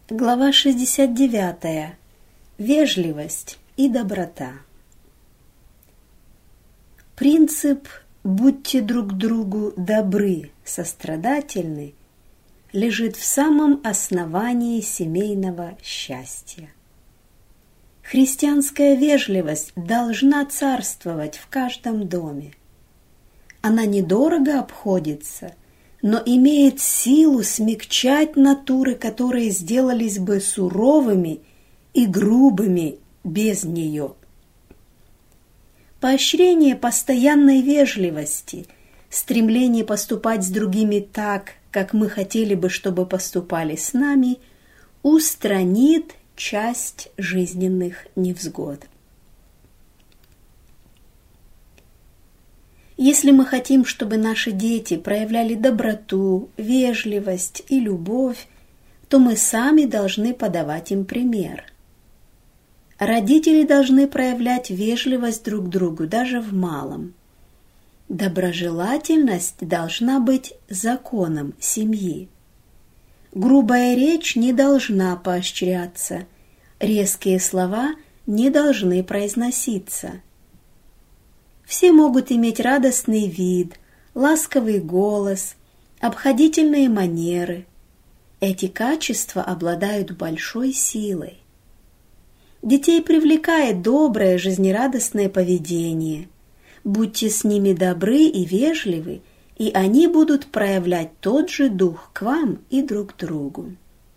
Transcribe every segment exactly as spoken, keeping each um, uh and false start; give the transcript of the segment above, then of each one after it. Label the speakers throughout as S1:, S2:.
S1: Глава шестьдесят девять. Вежливость и доброта. Принцип «будьте друг другу добры, сострадательны» лежит в самом основании семейного счастья. Христианская вежливость должна царствовать в каждом доме. Она недорого обходится, но имеет силу смягчать натуры, которые сделались бы суровыми и грубыми без нее. Поощрение постоянной вежливости, стремление поступать с другими так, как мы хотели бы, чтобы поступали с нами, устранит часть жизненных невзгод. Если мы хотим, чтобы наши дети проявляли доброту, вежливость и любовь, то мы сами должны подавать им пример. Родители должны проявлять вежливость друг к другу даже в малом. Доброжелательность должна быть законом семьи. Грубая речь не должна поощряться, резкие слова не должны произноситься. Все могут иметь радостный вид, ласковый голос, обходительные манеры. Эти качества обладают большой силой. Детей привлекает доброе, жизнерадостное поведение. Будьте с ними добры и вежливы, и они будут проявлять тот же дух к вам и друг к другу.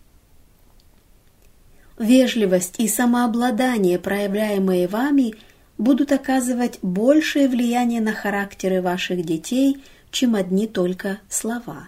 S1: Вежливость и самообладание, проявляемые вами, будут оказывать большее влияние на характеры ваших детей, чем одни только слова.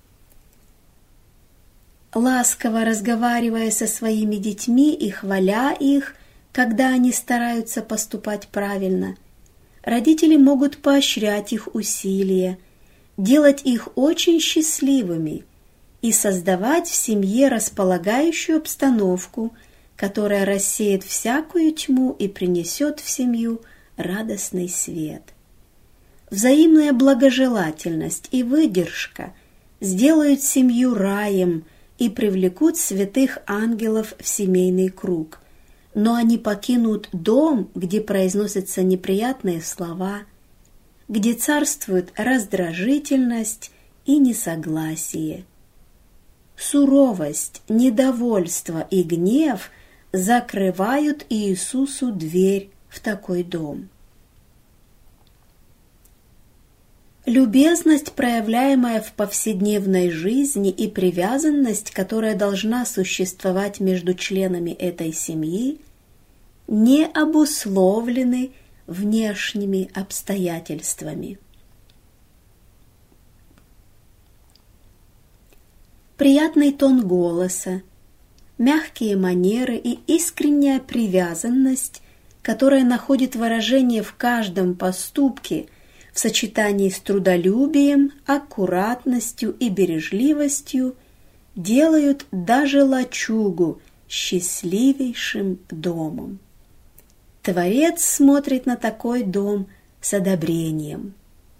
S1: Ласково разговаривая со своими детьми и хваля их, когда они стараются поступать правильно, родители могут поощрять их усилия, делать их очень счастливыми и создавать в семье располагающую обстановку, которая рассеет всякую тьму и принесет в семью радостный свет. Взаимная благожелательность и выдержка сделают семью раем и привлекут святых ангелов в семейный круг, но они покинут дом, где произносятся неприятные слова, где царствует раздражительность и несогласие. Суровость, недовольство и гнев закрывают Иисусу дверь в такой дом. Любезность, проявляемая в повседневной жизни, и привязанность, которая должна существовать между членами этой семьи, не обусловлены внешними обстоятельствами. Приятный тон голоса, мягкие манеры и искренняя привязанность, которая находит выражение в каждом поступке, в сочетании с трудолюбием, аккуратностью и бережливостью, делают даже лачугу счастливейшим домом. Творец смотрит на такой дом с одобрением.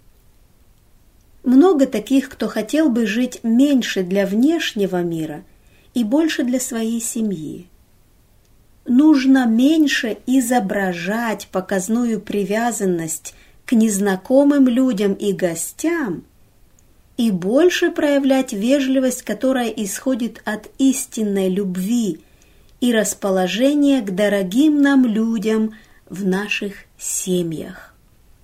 S1: Много таких, кто хотел бы жить меньше для внешнего мира и больше для своей семьи. Нужно меньше изображать показную привязанность к незнакомым людям и гостям и больше проявлять вежливость, которая исходит от истинной любви и расположения к дорогим нам людям в наших семьях.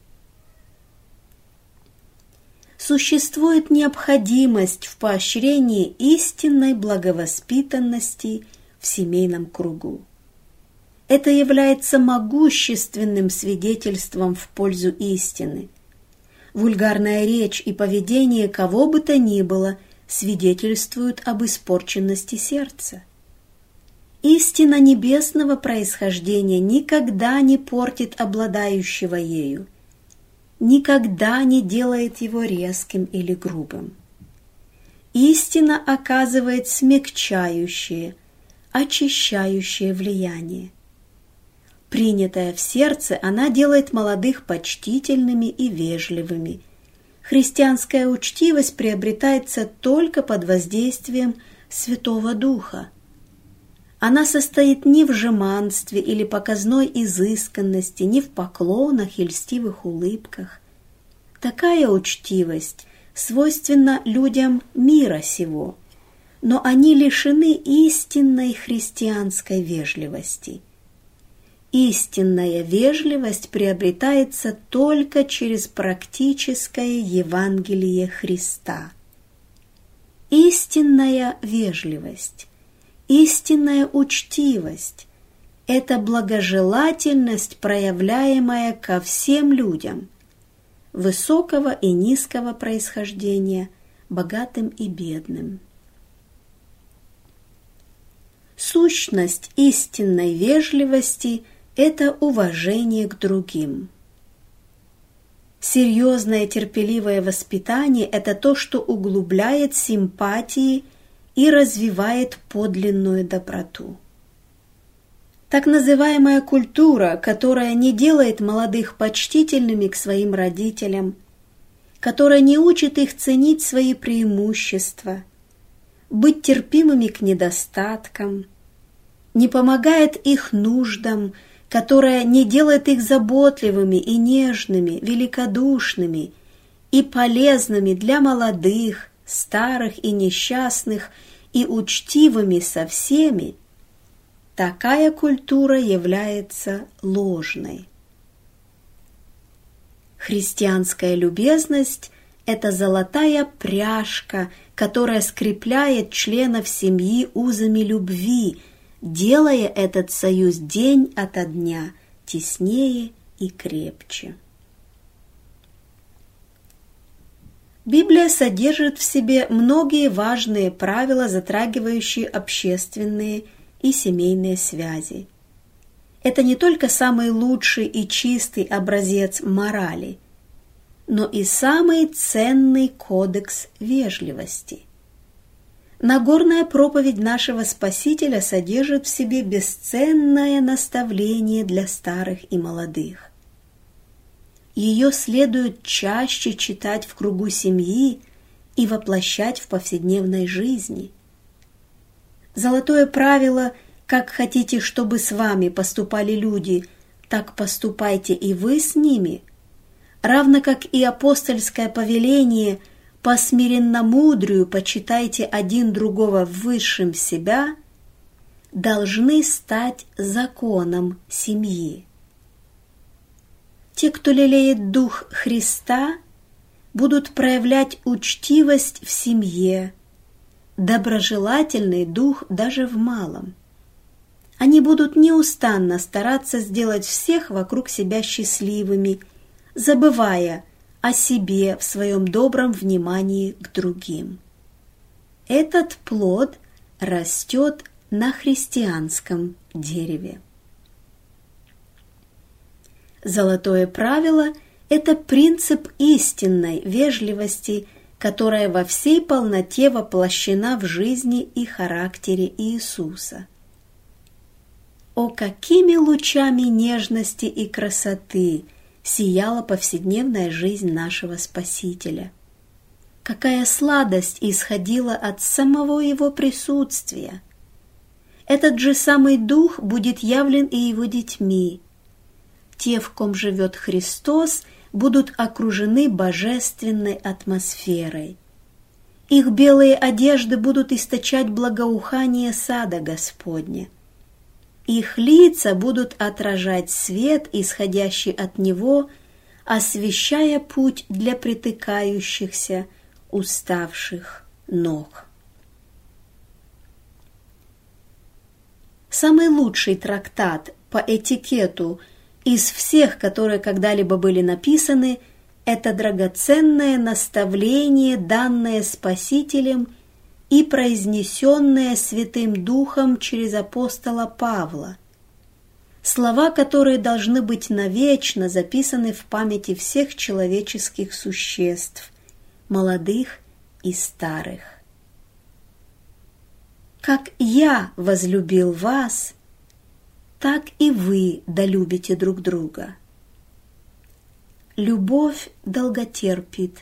S1: Существует необходимость в поощрении истинной благовоспитанности в семейном кругу. Это является могущественным свидетельством в пользу истины. Вульгарная речь и поведение кого бы то ни было свидетельствуют об испорченности сердца. Истина небесного происхождения никогда не портит обладающего ею, никогда не делает его резким или грубым. Истина оказывает смягчающее, очищающее влияние. Принятая в сердце, она делает молодых почтительными и вежливыми. Христианская учтивость приобретается только под воздействием Святого Духа. Она состоит не в жеманстве или показной изысканности, не в поклонах и льстивых улыбках. Такая учтивость свойственна людям мира сего, но они лишены истинной христианской вежливости. Истинная вежливость приобретается только через практическое Евангелие Христа. Истинная вежливость, истинная учтивость – это благожелательность, проявляемая ко всем людям, высокого и низкого происхождения, богатым и бедным. Сущность истинной вежливости – это уважение к другим. Серьезное терпеливое воспитание – это то, что углубляет симпатии и развивает подлинную доброту. Так называемая культура, которая не делает молодых почтительными к своим родителям, которая не учит их ценить свои преимущества, быть терпимыми к недостаткам, не помогает их нуждам, которая не делает их заботливыми и нежными, великодушными и полезными для молодых, старых и несчастных, и учтивыми со всеми, такая культура является ложной. Христианская любезность – это золотая пряжка, которая скрепляет членов семьи узами любви, делая этот союз день ото дня теснее и крепче. Библия содержит в себе многие важные правила, затрагивающие общественные и семейные связи. Это не только самый лучший и чистый образец морали, но и самый ценный кодекс вежливости. Нагорная проповедь нашего Спасителя содержит в себе бесценное наставление для старых и молодых. Ее следует чаще читать в кругу семьи и воплощать в повседневной жизни. Золотое правило «Как хотите, чтобы с вами поступали люди, так поступайте и вы с ними», равно как и апостольское повеление «По смиренномудрию почитайте один другого высшим себя», должны стать законом семьи. Те, кто лелеет дух Христа, будут проявлять учтивость в семье, доброжелательный дух даже в малом. Они будут неустанно стараться сделать всех вокруг себя счастливыми, забывая о себе в своем добром внимании к другим. Этот плод растет на христианском дереве. Золотое правило – это принцип истинной вежливости, которая во всей полноте воплощена в жизни и характере Иисуса. О, какими лучами нежности и красоты сияла повседневная жизнь нашего Спасителя! Какая сладость исходила от самого Его присутствия! Этот же самый Дух будет явлен и Его детьми. Те, в ком живет Христос, будут окружены божественной атмосферой. Их белые одежды будут источать благоухание сада Господня. Их лица будут отражать свет, исходящий от Него, освещая путь для притыкающихся, уставших ног. Самый лучший трактат по этикету из всех, которые когда-либо были написаны, это драгоценное наставление, данное Спасителем и произнесенное Святым Духом через апостола Павла. Слова, которые должны быть навечно записаны в памяти всех человеческих существ, молодых и старых. «Как я возлюбил вас, так и вы долюбите друг друга». Любовь долготерпит,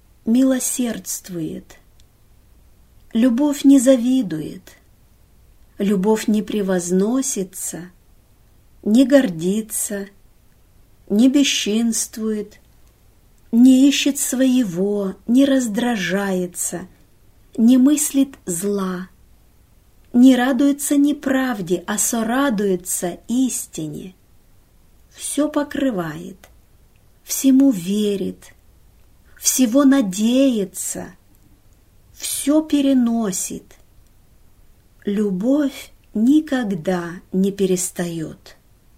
S1: милосердствует. Любовь не завидует. Любовь не превозносится, не гордится, не бесчинствует, не ищет своего, не раздражается, не мыслит зла, не радуется неправде, а сорадуется истине. Все покрывает, всему верит, всего надеется, все переносит. Любовь никогда не перестает.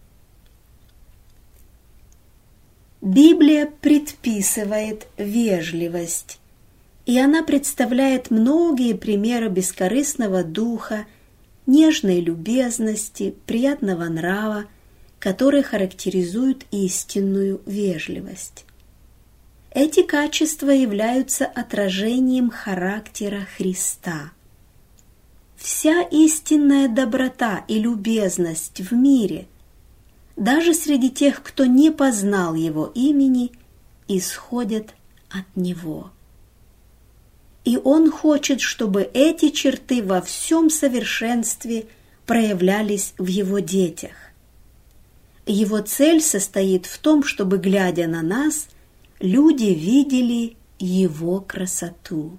S1: Библия предписывает вежливость, и она представляет многие примеры бескорыстного духа, нежной любезности, приятного нрава, которые характеризуют истинную вежливость. Эти качества являются отражением характера Христа. Вся истинная доброта и любезность в мире, даже среди тех, кто не познал Его имени, исходят от Него. И Он хочет, чтобы эти черты во всем совершенстве проявлялись в Его детях. Его цель состоит в том, чтобы, глядя на нас, люди видели Его красоту.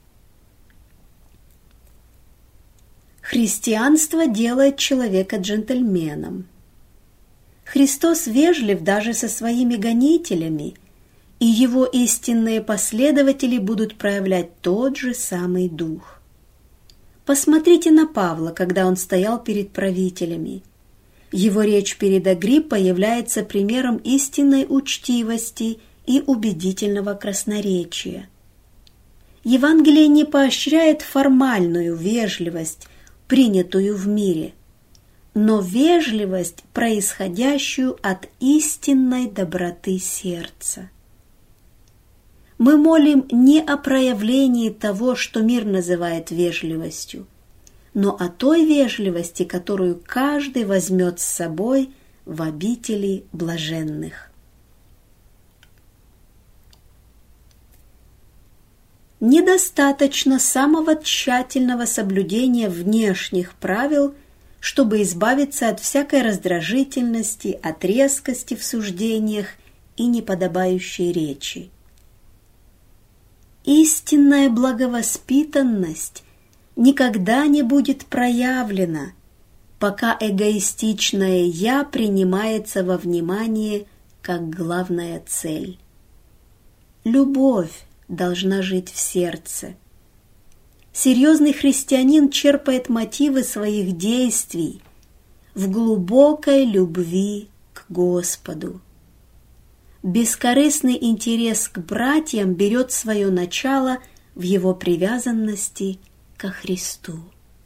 S1: Христианство делает человека джентльменом. Христос вежлив даже со своими гонителями, и Его истинные последователи будут проявлять тот же самый дух. Посмотрите на Павла, когда он стоял перед правителями. Его речь перед Агриппой является примером истинной учтивости и убедительного красноречия. Евангелие не поощряет формальную вежливость, принятую в мире, но вежливость, происходящую от истинной доброты сердца. Мы молим не о проявлении того, что мир называет вежливостью, но о той вежливости, которую каждый возьмет с собой в обители блаженных. Недостаточно самого тщательного соблюдения внешних правил, чтобы избавиться от всякой раздражительности, от резкости в суждениях и неподобающей речи. Истинная благовоспитанность никогда не будет проявлена, пока эгоистичное «я» принимается во внимание как главная цель. Любовь должна жить в сердце. Серьезный христианин черпает мотивы своих действий в глубокой любви к Господу. Бескорыстный интерес к братьям берет свое начало в его привязанности ко Христу.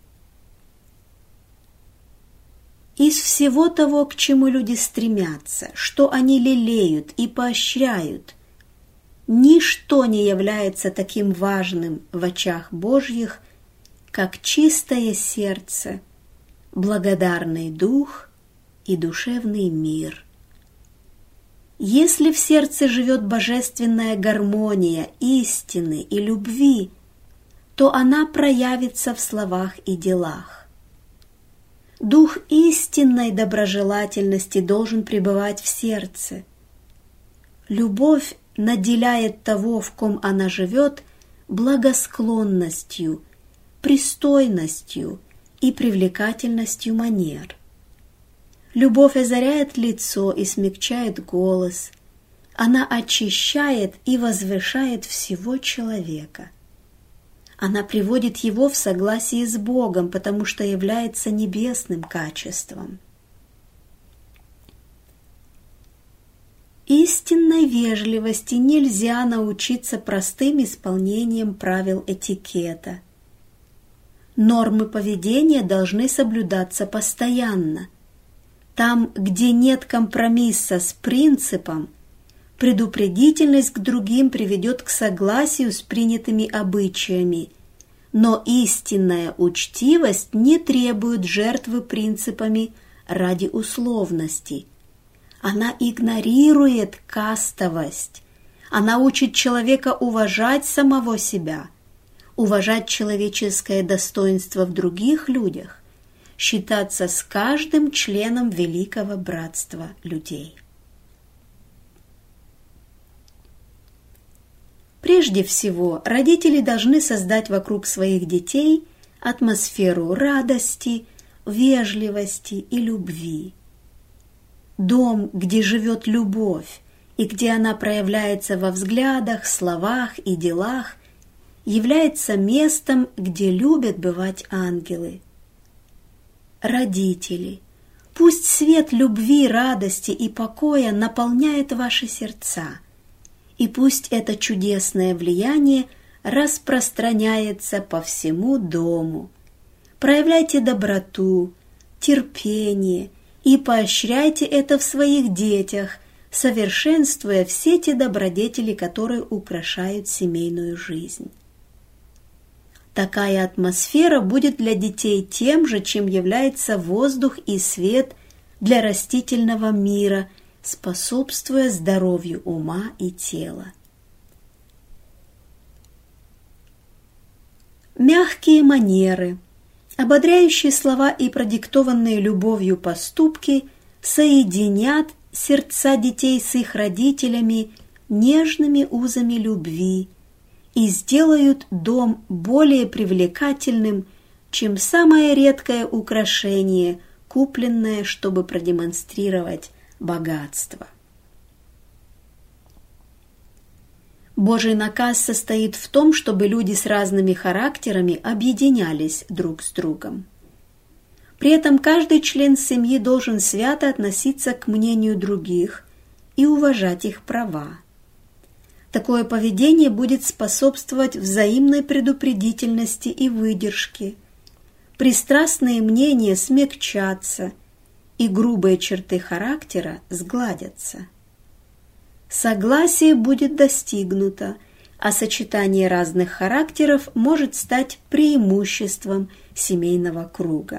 S1: Из всего того, к чему люди стремятся, что они лелеют и поощряют, ничто не является таким важным в очах Божьих, как чистое сердце, благодарный дух и душевный мир. Если в сердце живет божественная гармония истины и любви, то она проявится в словах и делах. Дух истинной доброжелательности должен пребывать в сердце. Любовь наделяет того, в ком она живет, благосклонностью, пристойностью и привлекательностью манер. Любовь озаряет лицо и смягчает голос. Она очищает и возвышает всего человека. Она приводит его в согласие с Богом, потому что является небесным качеством. Истинной вежливости нельзя научиться простым исполнением правил этикета. Нормы поведения должны соблюдаться постоянно. Там, где нет компромисса с принципом, предупредительность к другим приведет к согласию с принятыми обычаями, но истинная учтивость не требует жертвы принципами ради условности. Она игнорирует кастовость. Она учит человека уважать самого себя, уважать человеческое достоинство в других людях, считаться с каждым членом великого братства людей. Прежде всего, родители должны создать вокруг своих детей атмосферу радости, вежливости и любви. Дом, где живет любовь и где она проявляется во взглядах, словах и делах, является местом, где любят бывать ангелы. Родители, пусть свет любви, радости и покоя наполняет ваши сердца, и пусть это чудесное влияние распространяется по всему дому. Проявляйте доброту, терпение и поощряйте это в своих детях, совершенствуя все те добродетели, которые украшают семейную жизнь. Такая атмосфера будет для детей тем же, чем является воздух и свет для растительного мира, способствуя здоровью ума и тела. Мягкие манеры, ободряющие слова и продиктованные любовью поступки соединят сердца детей с их родителями нежными узами любви и сделают дом более привлекательным, чем самое редкое украшение, купленное, чтобы продемонстрировать богатство. Божий наказ состоит в том, чтобы люди с разными характерами объединялись друг с другом. При этом каждый член семьи должен свято относиться к мнению других и уважать их права. Такое поведение будет способствовать взаимной предупредительности и выдержке. Пристрастные мнения смягчатся, и грубые черты характера сгладятся. Согласие будет достигнуто, а сочетание разных характеров может стать преимуществом семейного круга.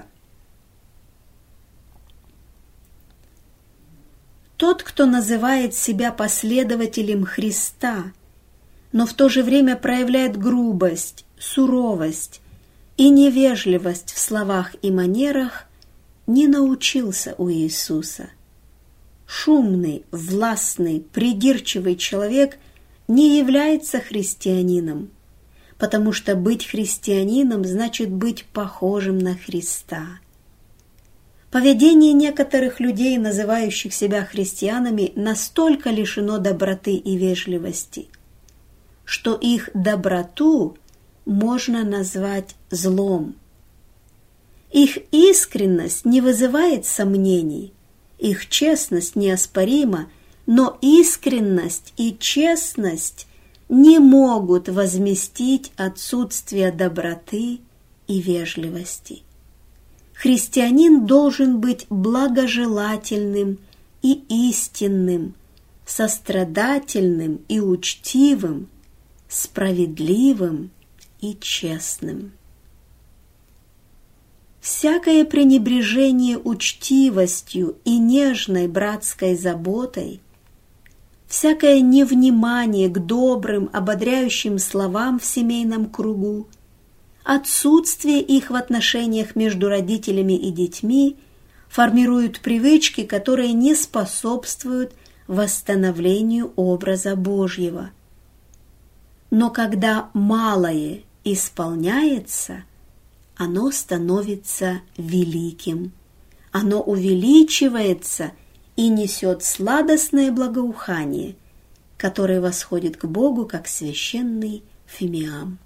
S1: Тот, кто называет себя последователем Христа, но в то же время проявляет грубость, суровость и невежливость в словах и манерах, не научился у Иисуса. Шумный, властный, придирчивый человек не является христианином, потому что быть христианином значит быть похожим на Христа. Поведение некоторых людей, называющих себя христианами, настолько лишено доброты и вежливости, что их доброту можно назвать злом. Их искренность не вызывает сомнений, их честность неоспорима, но искренность и честность не могут возместить отсутствие доброты и вежливости. Христианин должен быть благожелательным и истинным, сострадательным и учтивым, справедливым и честным. Всякое пренебрежение учтивостью и нежной братской заботой, всякое невнимание к добрым, ободряющим словам в семейном кругу, отсутствие их в отношениях между родителями и детьми формируют привычки, которые не способствуют восстановлению образа Божьего. Но когда малое исполняется, оно становится великим, оно увеличивается и несет сладостное благоухание, которое восходит к Богу, как священный фимиам.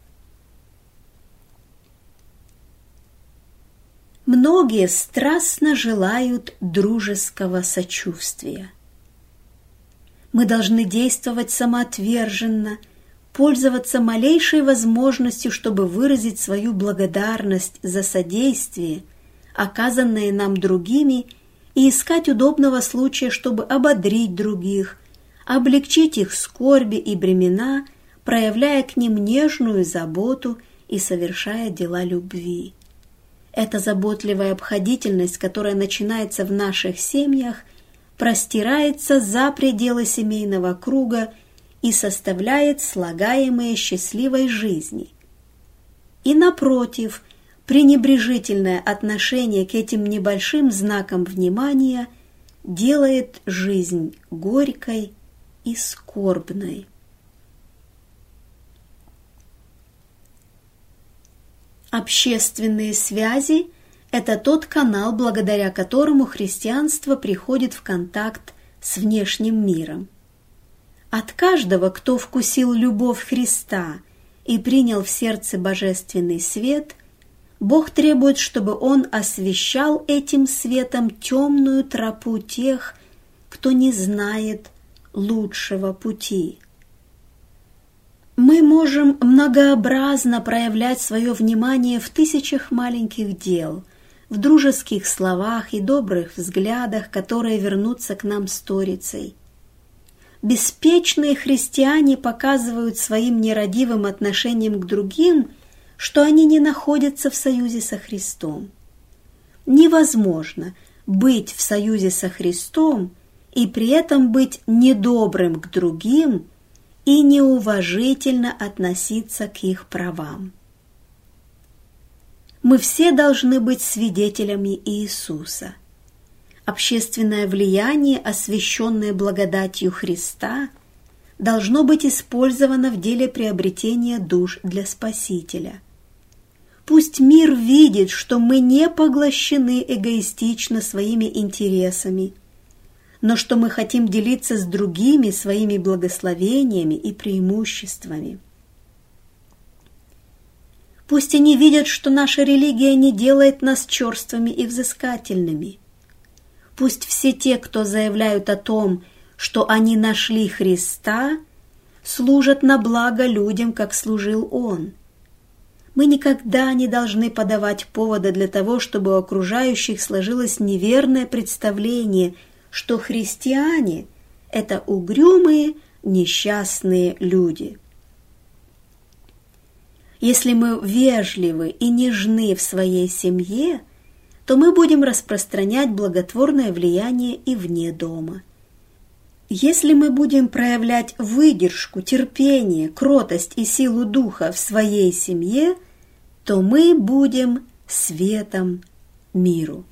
S1: Многие страстно желают дружеского сочувствия. Мы должны действовать самоотверженно, пользоваться малейшей возможностью, чтобы выразить свою благодарность за содействие, оказанное нам другими, и искать удобного случая, чтобы ободрить других, облегчить их скорби и бремена, проявляя к ним нежную заботу и совершая дела любви. Эта заботливая обходительность, которая начинается в наших семьях, простирается за пределы семейного круга и составляет слагаемые счастливой жизни. И напротив, пренебрежительное отношение к этим небольшим знакам внимания делает жизнь горькой и скорбной. Общественные связи – это тот канал, благодаря которому христианство приходит в контакт с внешним миром. От каждого, кто вкусил любовь Христа и принял в сердце божественный свет, Бог требует, чтобы он освещал этим светом темную тропу тех, кто не знает лучшего пути. Мы можем многообразно проявлять свое внимание в тысячах маленьких дел, в дружеских словах и добрых взглядах, которые вернутся к нам сторицей. Беспечные христиане показывают своим нерадивым отношением к другим, что они не находятся в союзе со Христом. Невозможно быть в союзе со Христом и при этом быть недобрым к другим и неуважительно относиться к их правам. Мы все должны быть свидетелями Иисуса. Общественное влияние, освященное благодатью Христа, должно быть использовано в деле приобретения душ для Спасителя. Пусть мир видит, что мы не поглощены эгоистично своими интересами, но что мы хотим делиться с другими своими благословениями и преимуществами. Пусть они видят, что наша религия не делает нас черствыми и взыскательными. Пусть все те, кто заявляют о том, что они нашли Христа, служат на благо людям, как служил Он. Мы никогда не должны подавать повода для того, чтобы у окружающих сложилось неверное представление, что христиане – это угрюмые, несчастные люди. Если мы вежливы и нежны в своей семье, то мы будем распространять благотворное влияние и вне дома. Если мы будем проявлять выдержку, терпение, кротость и силу духа в своей семье, то мы будем светом миру.